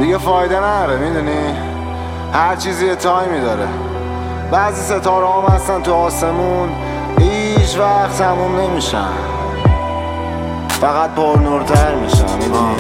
دیگه فایده نره، میدونی هر چیزی یه تایمی داره. بعضی ستاره هم هستن تو آسمون هیچ وقت تموم نمیشن، فقط پر نورتر میشن، میدونی؟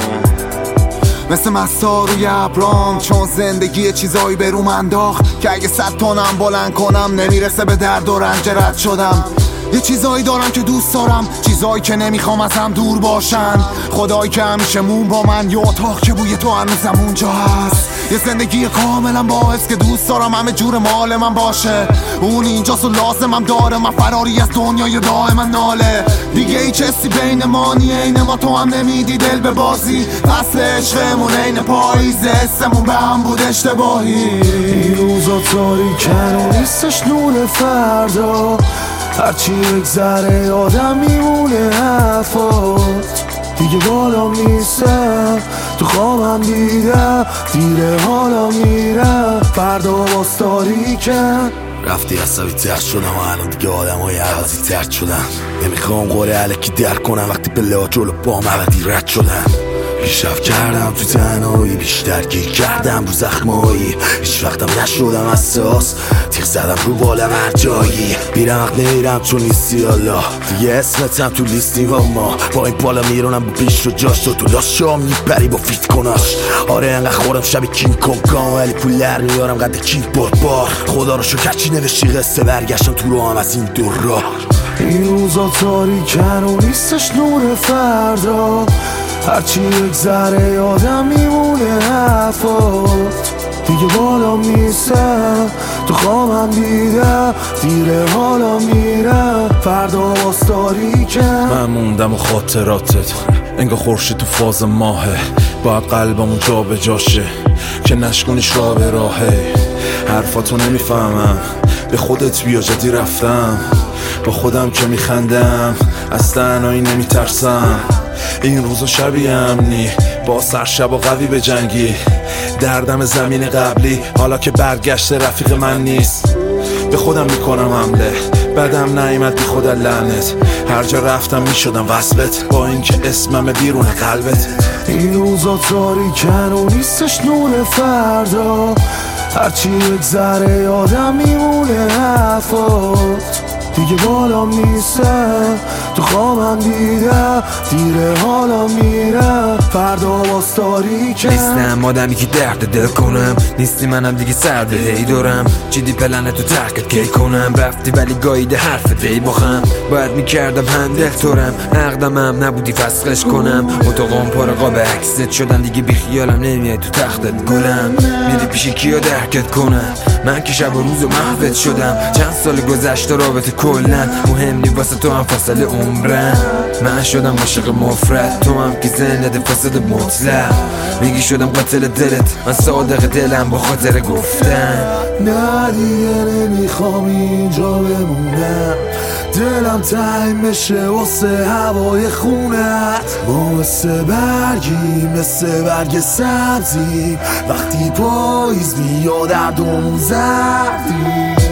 مثل مستا روی ابرام، چون زندگی چیزایی به روم انداخت که اگه 100 تنم بلند کنم نمیرسه به درد و رنج رد شدم. یه چیزایی دارم که دوست دارم، چیزایی که نمیخوام از هم دور باشن. خدایی که همیشه مون با من، یه اتاق که بوی تو هنوزم اونجا هست. یه زندگی کاملا باعث که دوست دارم همه جور مال من باشه. اون اینجاست و لازمم داره، من فراری از دنیای دائما ناله. دیگه هیچ حسی بین ما نیه، عین ما تو هم نمیدی دل به بازی. فصل عشقمون عین پاییزه، حسمون به هم بود اشتباهی. این روزا تاریکن و نیستش نور فردا، هرچی بگذره آدم میمونه حرفات. دیگه بالام نیستم تو خوابم دیدم، دیره حالا میرم فردا باز تاریکن. رفتی عصبی تر شدم و الان دیگه آدم های عوضی تر شدن. نمیخوام قوله علکی در کنم وقتی پله جلو بام عوضی رد شدن. پیشرفت کردم تو تنهایی، بیشتر گیر کردم رو زخمایی. هیچ وقتم نشدم اساس، تیغ زدم رو بالم هر جایی. بیرم وقت نیرم چون نیستی الله، دیگه اسمتم تو لیستی و ما. با این بالا میرونم با پیش رو جاش، تو لاش شام میبری با فیت کناش. آره انقدر خورم شب کینگ کنگام، ولی پول در میارم قد کینگ بار. خدا رو شکر چی نوشتی قصه، برگشتم تو رو هم از این دور راه. این روزا تاریکن و نیستش نور فردا، هرچی بگذره آدم میمونه حرفات. دیگه بالام نیستم تو خوابم دیدم، دیره حالا میرم فردا باز تاریکم. من موندم و خاطراتت انگار خورشید تو فاز ماهه، باید قلبمون جا به جاشه که نشکنیش راه به راهه. حرفاتو نمیفهمم، به خودت بیا جدی رفتم، با خودم که میخندم از تنهایی نمیترسم. این روزا شبیه امنی با سرشب و قوی به جنگی، دردم زمین قبلی حالا که برگشته رفیق من نیست. به خودم میکنم حمله، بدم نیامد بی خود لعنت. هر جا رفتم میشدم وصلت، با اینکه اسمم بیرون قلبت. این روزا تاریکن و نیستش نور فردا، هرچی بگذره آدم میمونه حرفات. دیگه بالام نیستم تو خوابم دیدم، دیره حالا میرم فردا باز تاریکم. نیستم آدمی که درد دل کنم، نیستی منم دیگه سرد هی دارم. چیدی پلنه تو ترکت کی کنم، رفتی ولی گاییده حرفت هی باخم. باید میکردم همدل تورم، عقدمم نبودی فسخش کنم. اتاقام پر قاب عکست شدن، دیگه بیخیالم نمیای تو تختت گلم. میری پیش کیا درکت کنم، من که شب و روز و محوت شدم. چند سال گذشته رابطه کلن مهم نی واسه تو هم فاصله عمرم. من شدم عاشق مفرد، تو هم که زنده فاسد مطلق. میگی شدم قاتل دلت، من صادق دلم با خاطر گفتم. نه دیگه نمیخوام اینجا بمونم، دلم تنگ بشه واسه هوای خونت. ما مثل برگی مثل برگ سبزی، وقتی پاییز میاد اردمون زردی.